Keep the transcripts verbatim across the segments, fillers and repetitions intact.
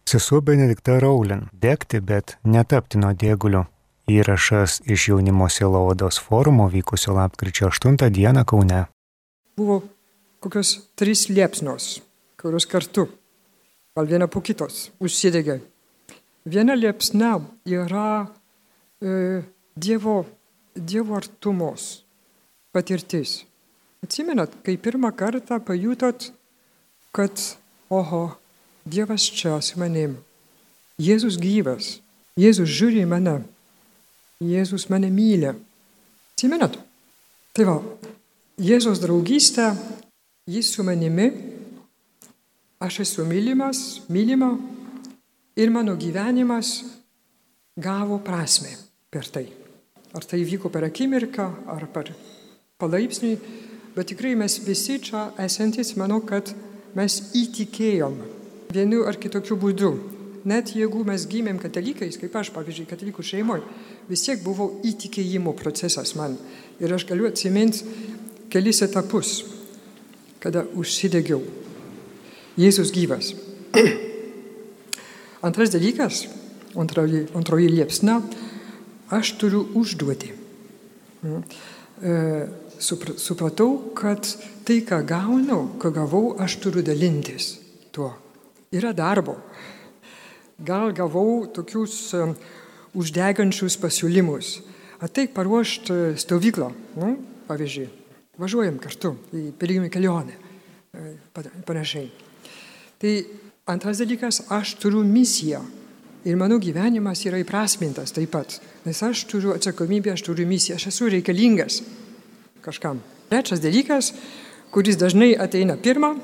Sesuo Benedikta Raulin. Degti, bet netapti nuodėguliu. Įrašas iš jaunimo sielovados forumo vykusio lapkričio aštuntą dieną Kaune. Buvo kokios trys liepsnos, kurios kartu, gal viena po kitos, užsidegė. Viena liepsna yra e, dievo, dievo artumos patirtis. Atsimenat, kai pirmą kartą pajutot, kad, oho, Dievas čia su manim. Jėzus gyvas. Jėzus žiūri į mane. Jėzus mane myli. Atsimenat? Tai va, Jėzus draugystė, jis su manimi, aš esu mylimas, mylima ir mano gyvenimas gavo prasmę per tai. Ar tai vyko per akimirką, ar per palaipsniui, bet tikrai mes visi čia esantis, manau, kad mes įtikėjom vienu ar kitokiu būdu. Net jeigu mes gimėm katalikais, kaip aš, pavyzdžiui, katalikų šeimoje, vis tiek buvo įtikėjimo procesas man. Ir aš galiu atsiminti kelis etapus, kada užsidegiau. Jėzus gyvas. Antras dalykas, antroji, antroji liepsna, aš turiu užduoti. E, supratau, kad tai, ką gaunu, ką gavau, aš turiu dalintis tuo. Yra darbo. Gal gavau tokius um, uždegančius pasiūlymus. Ateik paruošti stovyklą, nu, pavyzdžiui, važiuojam kartu į piligrimų kelionę, panašiai. Tai antras dalykas, aš turiu misiją ir mano gyvenimas yra įprasmintas taip pat, nes aš turiu atsakomybę, aš turiu misiją, aš esu reikalingas kažkam. Trečias dalykas, kuris dažnai ateina pirmą,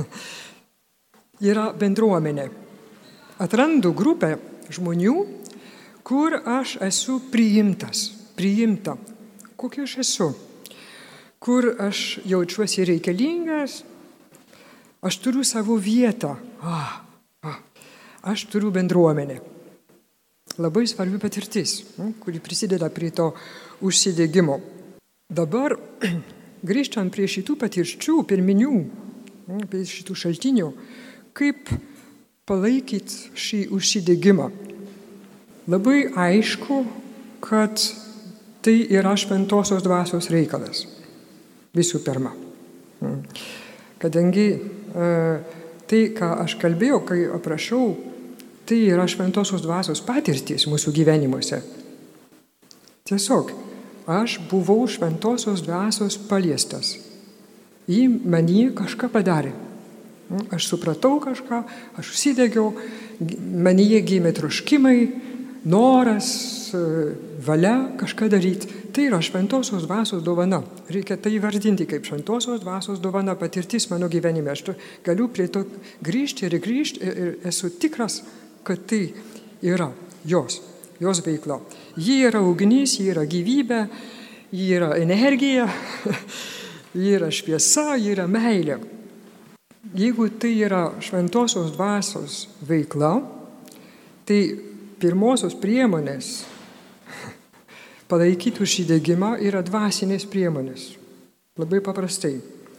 yra bendruomenė. Atrandu grupę žmonių, kur aš esu priimtas, priimta. Kokia aš esu? Kur aš jaučiuosi reikalingas, aš turiu savo vietą. Ah, ah, aš turiu bendruomenę. Labai svarbi patirtis, kuri prisideda prie to užsidegimo. Dabar, grįžtant prie šitų patirčių, pirminių, prie šitų šaltinių, kaip palaikyti šį užsidegimą. Labai aišku, kad tai yra šventosios dvasios reikalas. Visų pirma. Kadangi e, tai, ką aš kalbėjau, kai aprašau, tai yra šventosios dvasios patirtis mūsų gyvenimuose. Tiesiog, aš buvau šventosios dvasios paliestas. Ji manyje kažką padarė. Aš supratau kažką, aš užsidegiau, manyje gimė troškimai, noras, valia kažką daryti. Tai yra šventosios dvasios dovana. Reikia tai vardinti kaip šventosios dvasios dovana, patirtis mano gyvenime. Aš galiu prie to grįžti ir grįžti ir esu tikras, kad tai yra jos, jos veikla. Ji yra ugnis, ji yra gyvybė, ji yra energija, ji yra šviesa, ji yra meilė. Jeigu tai yra šventosios dvasios veikla, tai pirmosios priemonės palaikyti užsidegimą yra dvasinės priemonės. Labai paprastai.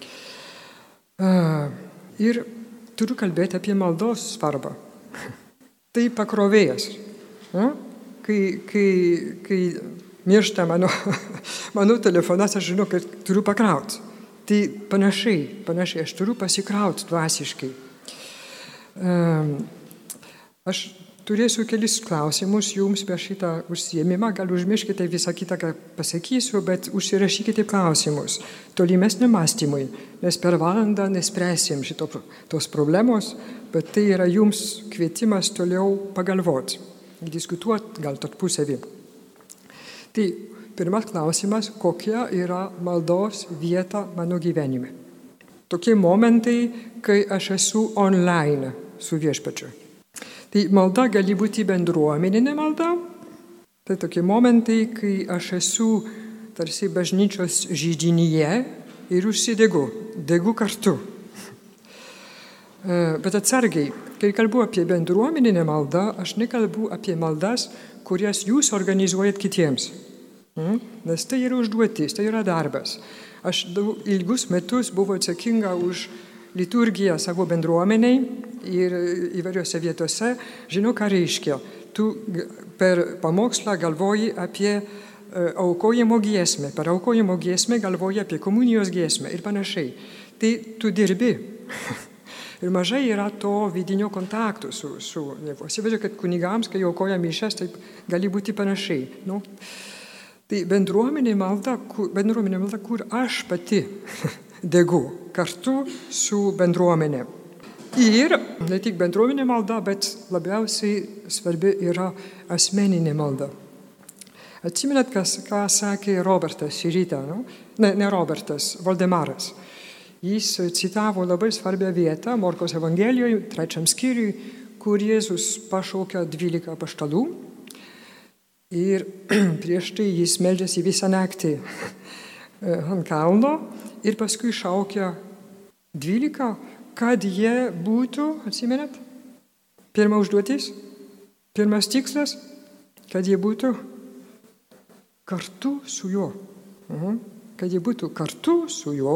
Ir turiu kalbėti apie maldos svarbą. Tai pakrovėjas. Kai, kai, kai miršta mano, mano telefonas, aš žinau, kad turiu pakrauti. Tai panašiai, panašiai, aš turiu pasikrauti dvasiškai. Aš turėsiu kelis klausimus jums per šitą užsiėmimą, gal užmirškite visą kitą, ką pasakysiu, bet užsirašykite klausimus tolimesniam mąstymui, nes per valandą nespręsim šito, tos problemos, bet tai yra jums kvietimas toliau pagalvoti, diskutuoti gal tarpusavį. Tai pirmas klausimas, kokia yra maldos vieta mano gyvenime. Tokie momentai, kai aš esu online su viešpačiu. Tai malda gali būti bendruomeninė malda. Tai tokie momentai, kai aš esu tarsi bažnyčios žydinyje ir užsidegu, degu kartu. Bet atsargiai, kai kalbu apie bendruomeninę maldą, aš nekalbu apie maldas, kurias jūs organizuojat kitiems. Nes tai yra užduotis, tai yra darbas. Aš ilgus metus buvau atsakinga už liturgiją savo bendruomeniai ir įvairiose vietose, žino, ką reiškia. Tu per pamokslą galvoji apie aukojimo giesmę, per aukojimo giesmę galvoji apie komunijos giesmę ir panašiai. Tai tu dirbi. Ir mažai yra to vidinio kontakto su, su Dievu. Aš įsivaizduoju, kad kunigams, kai aukoja mišias, tai gali būti panašiai. Nu? Tai bendruomenė malda, kur, bendruomenė malda, kur aš pati degu kartu su bendruomenė. Ir ne tik bendruomenė malda, bet labiausiai svarbi yra asmeninė malda. Atsimenat, kas, ką sakė Robertas šį rytą, no? ne, ne Robertas, Valdemaras. Jis citavo labai svarbią vietą Morkaus Evangelijoje, trečiam skyriui, kur Jėzus pašaukia dvylika apaštalų. Ir prieš tai jis meldžiasi visą naktį ant kalno ir paskui šaukia dvylika, kad jie būtų, atsimenat, pirma užduotis, pirmas tikslas, kad jie būtų kartu su juo. Mhm. Kad jie būtų kartu su juo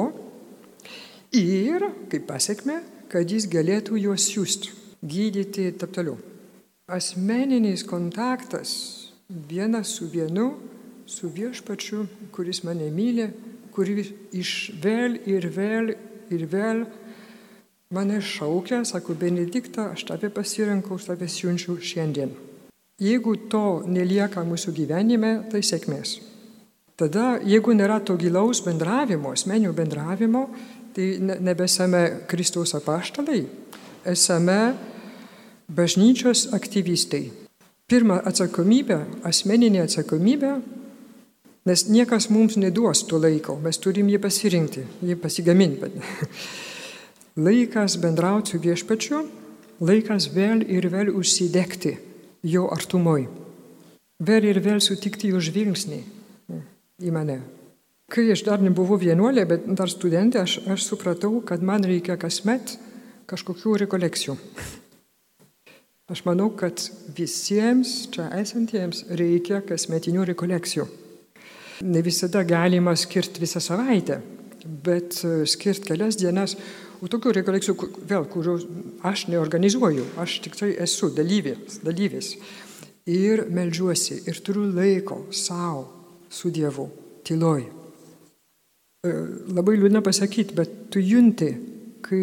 ir, kaip pasiekmė, kad jis galėtų juos siųsti, gydyti ir taip toliau. Asmeninis kontaktas vienas su vienu, su viešpačiu, kuris mane myli, kuris iš vėl ir vėl ir vėl mane šaukia, sako, Benedikta, aš tave pasirinkau, aš tave siunčiu šiandien. Jeigu to nelieka mūsų gyvenime, tai sėkmės. Tada, jeigu nėra to gilaus bendravimo, asmenio bendravimo, tai nebesame Kristaus apaštalai, esame bažnyčios aktyvistai. Pirma atsakomybė, asmeninė atsakomybė, nes niekas mums neduos to laiko, mes turim jį pasirinkti, jį pasigaminti. Laikas bendrauti su viešpačiu, laikas vėl ir vėl užsidegti jo artumoj. Vėl ir vėl sutikti jo žvilgsnį į mane. Kai aš dar nebuvau vienuolė, bet dar studentė, aš, aš supratau, kad man reikia kasmet kažkokių rekolekcijų. Aš manau, kad visiems čia esantiems reikia kasmetinių rekolekcijų. Ne visada galima skirti visą savaitę, bet skirti kelias dienas. O tokių rekolekcijų, vėl, kurių aš neorganizuoju, aš tik tai esu dalyvis, dalyvis. Ir meldžiuosi, ir turiu laiko savo, su Dievu, tyloj. Labai liūdna pasakyti, bet tu junti, kai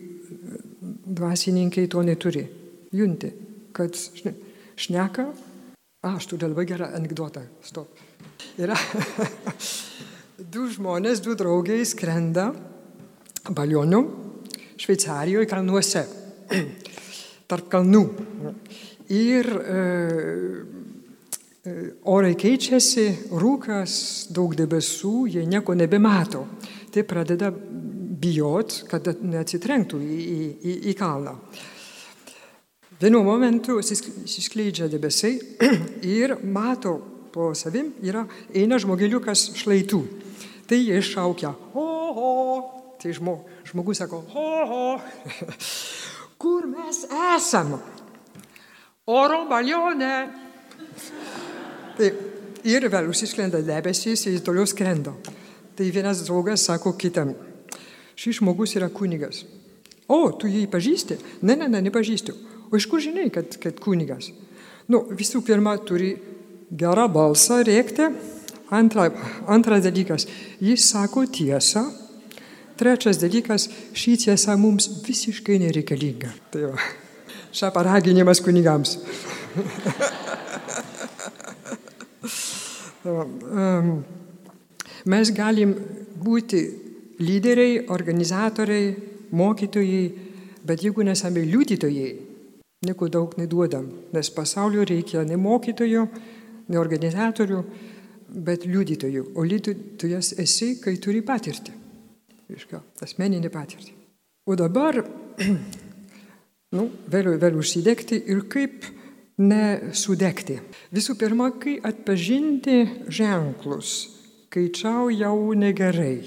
dvasininkai to neturi. Junti, kad šneka, a, aš turiu labai gerą anekdotą, stop. Yra du žmonės, du draugai skrenda balionu Šveicarijoje kalnuose, tarp kalnų. Ir e, orai keičiasi, rūkas, daug debesų, jie nieko nebemato. Tai pradeda bijot, kad neatsitrenktų į, į, į kalną. Vienu momentu išsiskleidžia debesiai ir mato po savim, yra eina žmogeliukas šlaitų. Tai jie šaukia, o, o. Tai žmo, žmogus sako, ho, ho, kur mes esam? Oro balione. Tai ir vėl užsisklenda debesys ir toliau skrenda. Tai vienas draugas sako kitam, šis žmogus yra kunigas. O, tu jį pažįsti? Ne, ne, ne, nepažįstu. O iš kur žinai, kad, kad kunigas? Nu, visų pirma, turi gerą balsą rėkti. Antra, antras dalykas, jis sako tiesą. Trečias dalykas, šį tiesą mums visiškai nereikalinga. Tai va, šią paraginimas kunigams. Mes galim būti lyderiai, organizatoriai, mokytojai, bet jeigu nesame liudytojai, nieko daug neduodam, nes pasaulio reikia ne mokytojų, ne organizatorių, bet liudytojų. O liudytojas esi, kai turi patirtį. Iška, asmeninį patirtį. O dabar, nu, vėl, vėl užsidegti ir kaip nesudegti. Visų pirma, kai atpažinti ženklus, kai čia jau negerai.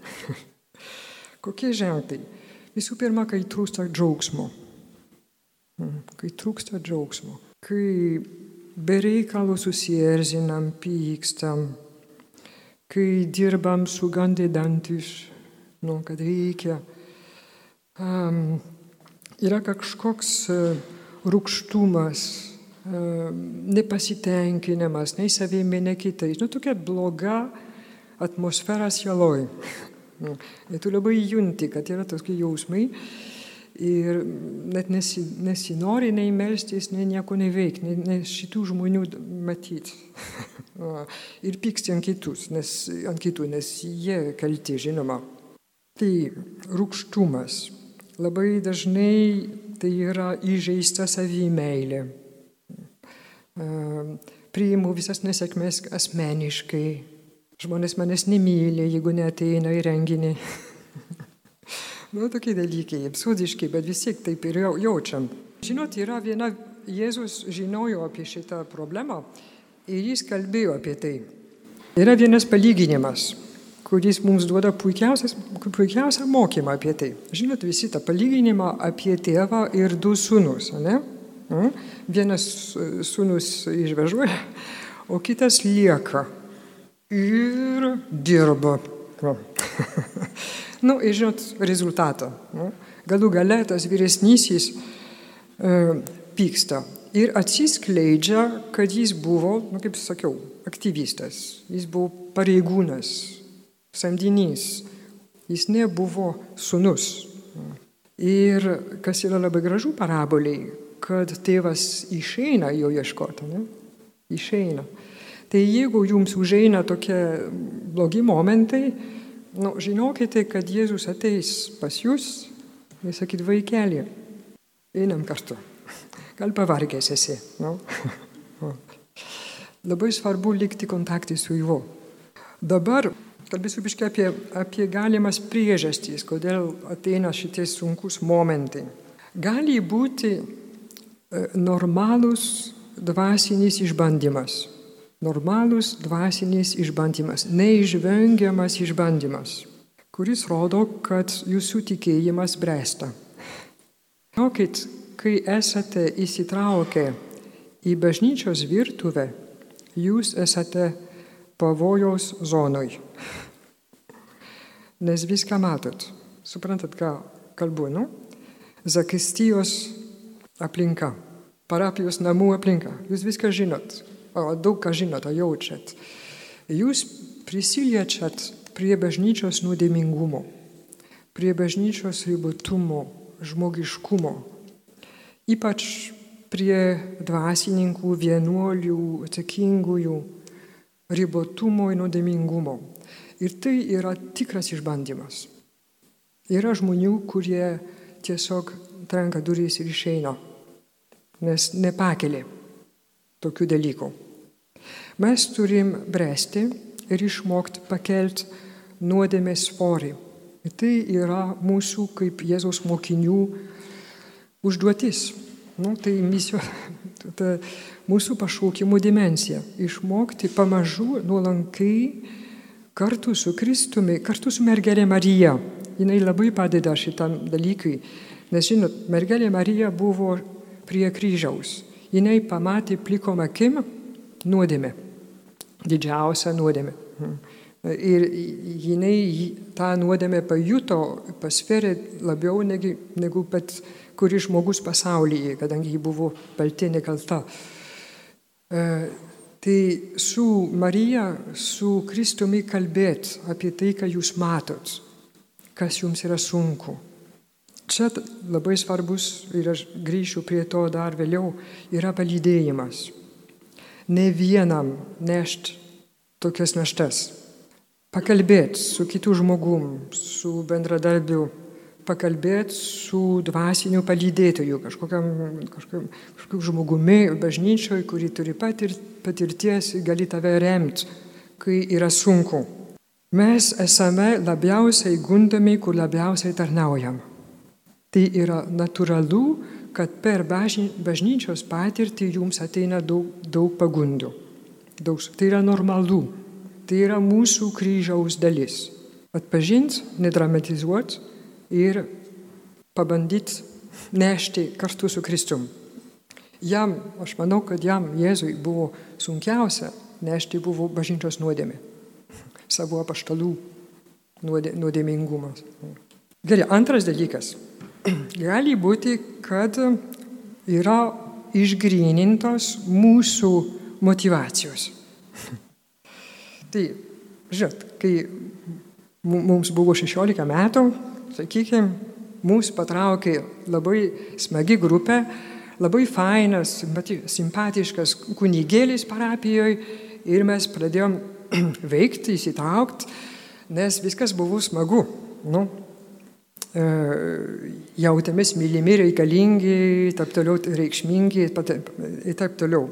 Kokie ženklai? Visų pirma, kai trūksta džiaugsmo. Kai trūksta džiaugsmo. Kai bereikalo susierzinam, pykstam. Kai dirbam sugandė dantis. Nu, kad reikia um, yra kažkoks rūgštumas, nepasitenkinimas, nei savimi, nei kitais. Nu, tokia bloga atmosfera sieloj. Ir tu labai junti, kad yra tokie jausmai ir net nesi, nesinori nei melstis, nei nieko neveikti, nei, nei šitų žmonių matyti. Ir pyksti ant kitus, nes, ant kitų, nes jie kalti, žinoma. Tai rūgštumas. Labai dažnai tai yra įžeista savimeilė. Priimu visas nesėkmės asmeniškai. Žmonės manęs nemyli, jeigu neateina į renginį. Nu, tokie dalykai, absurdiški, bet vis tiek taip ir jaučiam. Žinot, yra viena, Jėzus žinojo apie šitą problemą ir jis kalbėjo apie tai. Yra vienas palyginimas, kuris mums duoda puikiausią mokymą apie tai. Žinot, visi tą palyginimą apie tėvą ir du sūnus, ne? Vienas sūnus išvažiuoja, o kitas lieka ir dirba. Nu, ir žinot, rezultatą. Nu, galų gale tas vyresnysis e, pyksta ir atsiskleidžia, kad jis buvo, nu, kaip sakiau, aktyvistas, jis buvo pareigūnas, samdinys, jis nebuvo sūnus. Ir kas yra labai gražu paraboliai, kad tėvas išeina jo ieškoti, ne? Išeina. Tai jeigu jums užeina tokie blogi momentai, nu, žinokite, kad Jėzus ateis pas jūs ir sakyt, vaikeli, einam kartu. Gal pavargęs esi. Nu? Labai svarbu likti kontaktai su juo. Dabar kalbėsiu biškai apie, apie galimas priežastys, kodėl ateina šitie sunkus momentai. Gali būti normalus dvasinis išbandymas. Normalus dvasinis išbandymas, neišvengiamas išbandymas, kuris rodo, kad jūsų tikėjimas bręsta. Žinokit, kai esate įsitraukę į bažnyčios virtuvę, jūs esate pavojaus zonoj. Nes viską matot. Suprantat, ką kalbu, nu? Zakristijos aplinka, parapijos namų aplinka. Jūs viską žinot. O daug ką žinot, o jaučiat. Jūs prisiliečiat prie bažnyčios nuodėmingumo, prie bažnyčios ribotumo, žmogiškumo, ypač prie dvasininkų, vienuolių, atsakingųjų ribotumo ir nuodėmingumo. Ir tai yra tikras išbandymas. Yra žmonių, kurie tiesiog trenka duris ir išeina, nes nepakelia tokių dalykų. Mes turim bręsti ir išmokti pakelt nuodėmės svorį. Ir tai yra mūsų kaip Jėzaus mokinių užduotis. Nu, tai misijos, ta mūsų pašaukimų dimensija. Išmokti pamažu, nuolankai, kartu su Kristumi, kartu su mergelė Marija. Jinai labai padeda šitam dalykui. Nes, žinot, mergelė Marija buvo prie kryžiaus. Jinai pamatė plikom akim nuodėmę, didžiausią nuodėmę. Ir jinai tą nuodėmę pajuto, pasvėrė labiau negu, negu bet kuris žmogus pasaulyje, kadangi ji buvo balti nekalta. E, tai su Marija, su Kristumi kalbėt apie tai, ką jūs matot, kas jums yra sunku. Čia labai svarbus, ir aš grįšiu prie to dar vėliau, yra palydėjimas. Ne vienam nešt tokias naštas. Pakalbėti su kitu žmogum, su bendradarbiu, pakalbėti su dvasiniu palydėtoju, kažkokiam, kažkokiam, kažkokiam žmogumi bažnyčioje, kuri turi patir, patirties ir gali tave remti, kai yra sunku. Mes esame labiausiai gundomi, kur labiausiai tarnaujam. Tai yra natūralu, kad per bažnyčios patirtį jums ateina daug, daug pagundų. Daug, tai yra normalu. Tai yra mūsų kryžiaus dalis. Atpažinti, nedramatizuoti ir pabandyti nešti kartu su Kristum. Jam, aš manau, kad jam, Jėzui, buvo sunkiausia nešti buvo bažnyčios nuodėmė. Savo apaštalų nuodė, nuodėmingumas. Gerai, antras dalykas. gali būti, kad yra išgrynintos mūsų motyvacijos. Tai, žinot, kai mums buvo šešiolika metų, sakykime, mūsų patraukė labai smagi grupė, labai fainas, simpatiškas kunigėlis parapijoje ir mes pradėjom veikti, įsitraukti, nes viskas buvo smagu. Nu, e, jautėmės mylimi, reikalingi, taip toliau reikšmingi ir taip toliau.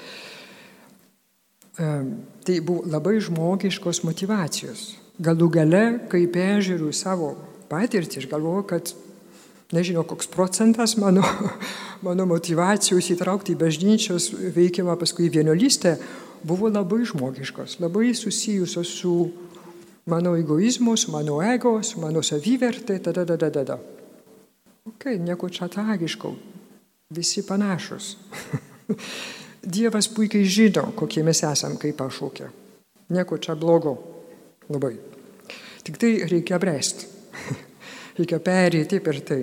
E, tai buvo labai žmogiškos motyvacijos. Galų gale, kai peržiūriu savo patirtį, aš galvoju, kad nežinau, koks procentas mano, mano motyvacijos įtraukti į bažnyčios veikimą, paskui į vienuolystę, buvo labai žmogiškos, labai susijusios su mano egoizmu, su mano ego, su mano savivertė, tada, tada, tada. Ok, nieko čia tragiško, visi panašus. Dievas puikiai žino, kokie mes esam, kaip pašaukia. Nieko čia blogo, labai. Tik tai reikia bręsti. Reikia perėti per tai.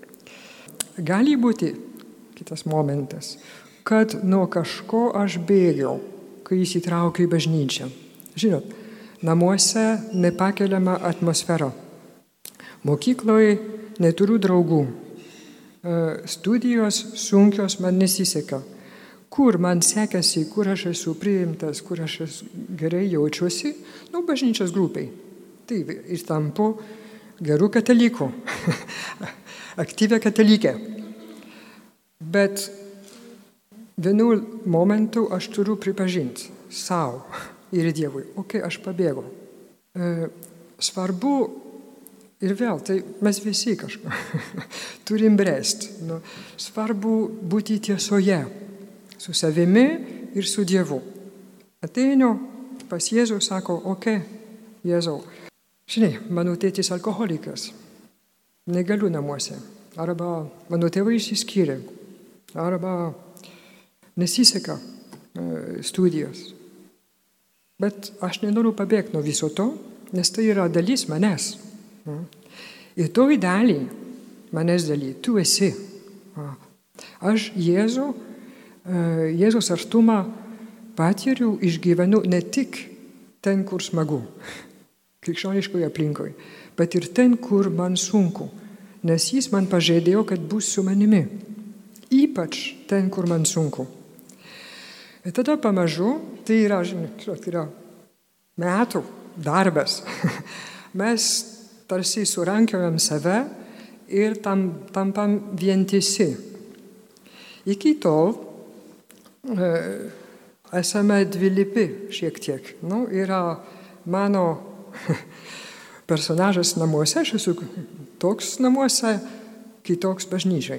Gali būti, kitas momentas, kad nuo kažko aš bėgiau, kai įsitraukiu į bažnyčią. Žinot, namuose nepakeliama atmosfera. Mokykloje neturiu draugų. Studijos sunkios man nesiseka. Kur man sekasi, kur aš esu priimtas, kur aš esu gerai jaučiuosi, nu, bažnyčios grupiai. Tai ir tampu gerų katalikų, aktyvę katalikę. Bet vienu momentu aš turiu pripažinti savo ir Dievui, okei, okay, aš pabėgau. E, svarbu ir vėl, tai mes visi kažką turim bręsti. Nu, svarbu būti tiesoje, su savimi ir su Dievu. Ateinu pas Jėzų, sako, okei, okay, Jėzau. Žinai, mano tėtis alkoholikas, negaliu namuose, arba mano tėvai išsiskyrė, arba nesiseka e, studijos. Bet aš nenoriu pabėgti nuo viso to, nes tai yra dalis manęs. Ir toj dalį, manęs dalį, tu esi. Aš Jėzų, e, Jėzus artumą patiriu, išgyvenu ne tik ten, kur smagu, krikščioniškoje aplinkoje, bet ir ten, kur man sunku, nes jis man pažadėjo, kad bus su manimi, ypač ten, kur man sunku. Ir tada pamažu, tai yra, žinai, tai yra metų darbas, mes tarsi surankiojam save ir tam, tampam vientisi. Iki tol e, esame dvilypi šiek tiek. Nu, yra mano personažas namuose, aš esu toks namuose, kitoks bažnyčiai.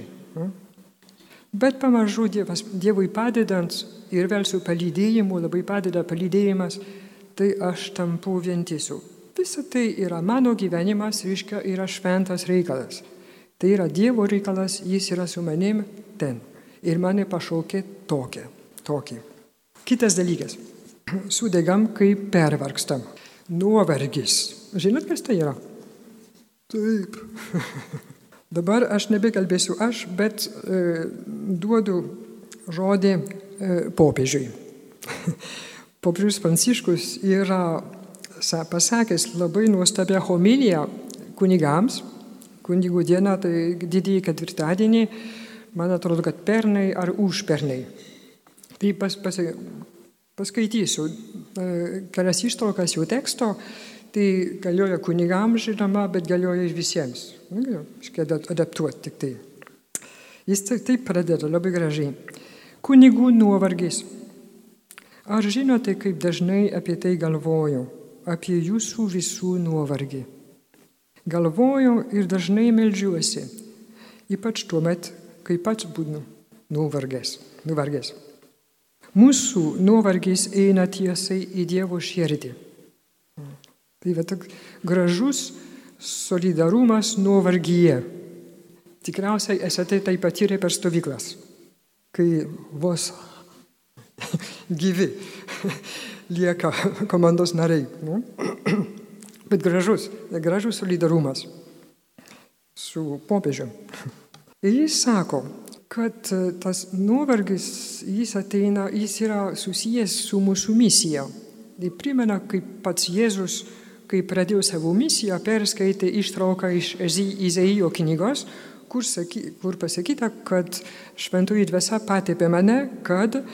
Bet pamažu Dievas, Dievui padedant ir vėl su palydėjimu, labai padeda palydėjimas, tai aš tampu vientisu. Visa tai yra mano gyvenimas, reiškia, yra šventas reikalas. Tai yra Dievo reikalas, jis yra su manim ten. Ir mane pašaukė tokia, tokį. Kitas dalykas. Sudegam, kai pervargstam. Nuovargis. Žinot, kas tai yra? Taip. Dabar aš nebekalbėsiu aš, bet e, duodu žodį e, popiežiui. Popiežius Pranciškus yra pasakęs labai nuostabią homiliją kunigams. Kunigų diena, tai didįjį ketvirtadienį, man atrodo, kad pernai ar užpernai. Tai pas, pas, paskaitysiu kelias ištraukas jų teksto, tai galioja kunigams žinoma, bet galioja ir visiems. Iškia adaptuoti tik tai. Jis taip pradeda labai gražiai. Kunigų nuovargis. Ar žinote, kaip dažnai apie tai galvoju, apie jūsų visų nuovargį? Galvoju ir dažnai meldžiuosi, ypač tuomet, kai pats būnu nuvargęs. nuvargęs. Mūsų nuovargis eina tiesiai į Dievo širdį. Tai va toks gražus solidarumas nuovargyje. Tikriausiai esate tai patyrę per stovyklas, kai vos gyvi lieka komandos nariai. Nu? Bet gražus, gražus solidarumas. su popiežiu. Ir jis sako, kad tas nuovargis, jis ateina, jis yra susijęs su mūsų misija. Tai primena, kaip pats Jėzus, kai pradėjo savo misiją, perskaitė ištrauką iš Izaijo knygos, kur, saky, kur pasakyta, kad šventoji dvasia patepė mane, kad e,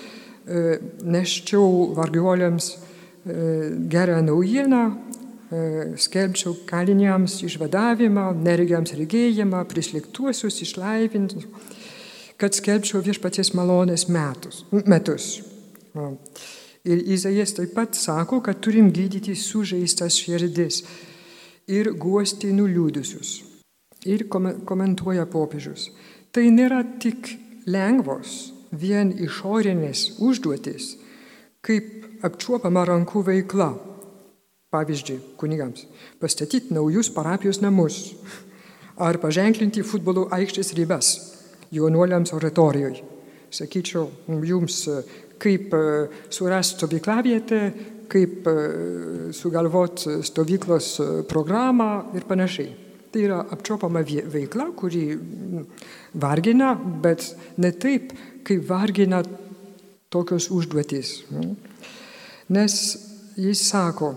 neščiau varguoliams e, gerą naujieną, e, skelbčiau kaliniams išvadavimą, neregiams regėjimą, prislėgtuosius išlaivinti, kad skelbčiau viešpaties malonės metus. metus. O. Ir Izaijas taip pat sako, kad turim gydyti sužeistas širdis ir guosti nuliūdusius. Ir komentuoja popiežius. Tai nėra tik lengvos, vien išorinės užduotis, kaip apčiuopama rankų veikla. Pavyzdžiui, kunigams, pastatyti naujus parapijos namus ar paženklinti futbolo aikštės ribas jaunuoliams oratorijoje. Sakyčiau, jums kaip surasti stovyklavietę, kaip sugalvoti stovyklos programą ir panašiai. Tai yra apčiuopama veikla, kuri vargina, bet ne taip, kaip vargina tokios užduotys. Nes jis sako,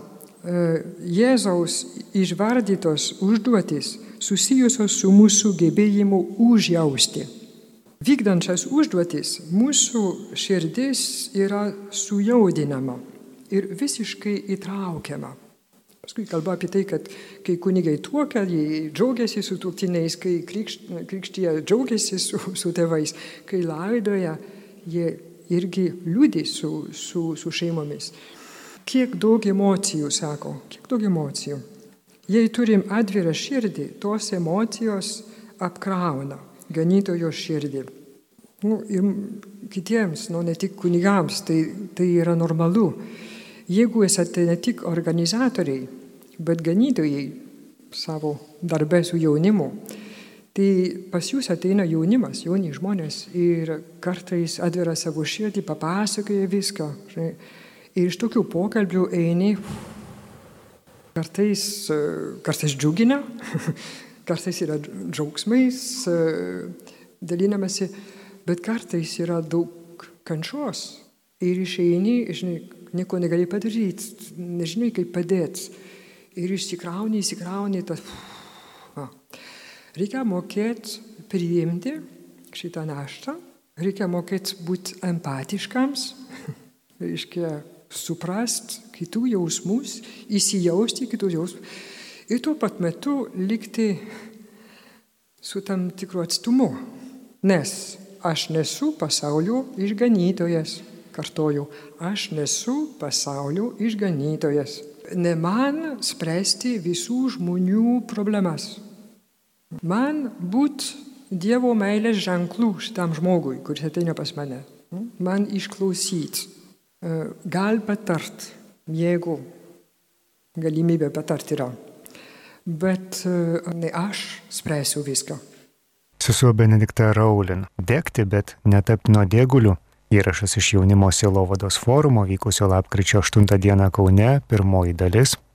Jėzaus išvardytos užduotys susijusios su mūsų gebėjimu užjausti. Vykdančias užduotis mūsų širdis yra sujaudinama ir visiškai įtraukiama. Paskui kalba apie tai, kad kai kunigai tuokia, jie džiaugiasi su tuoktiniais, kai krikštyje džiaugiasi su, su tėvais, kai laidoja, jie irgi liūdi su, su, su šeimomis. Kiek daug emocijų, sako, kiek daug emocijų. Jei turim atvirą širdį, tos emocijos apkrauna ganytojo širdį. Nu, ir kitiems, nu, ne tik kunigams, tai, tai yra normalu. Jeigu esate ne tik organizatoriai, bet ganytojai savo darbę su jaunimu, tai pas jūs ateina jaunimas, jauni žmonės ir kartais atvira savo širdį, papasakoja viską. Žinai, ir iš tokių pokalbių eini, kartais, kartais džiugina, kartais yra džiaugsmais dalinamasi, bet kartais yra daug kančios. Ir išeini, žinai, nieko negali padaryti, nežinai, kaip padėti. Ir išsikrauni, įsikrauni. Tas... Reikia mokėti priimti šitą naštą, reikia mokėti būti empatiškams, reiškia suprasti kitų jausmus, įsijausti kitų jausmus. Ir tuo pat metu likti su tam tikru atstumu, nes aš nesu pasaulio išganytojas, kartoju, aš nesu pasaulio išganytojas. Ne man spręsti visų žmonių problemas. Man būt Dievo meilės ženklų šitam žmogui, kuris ateina pas mane. Man išklausyti, gal patart, jeigu galimybė patart yra. Bet ne aš spręsiu viską. Sesuo Benedikta Raulin. Degti, bet netapti nuodėguliu. Įrašas iš jaunimo sielovados forumo vykusio lapkričio aštuntą dieną Kaune, pirmoji dalis.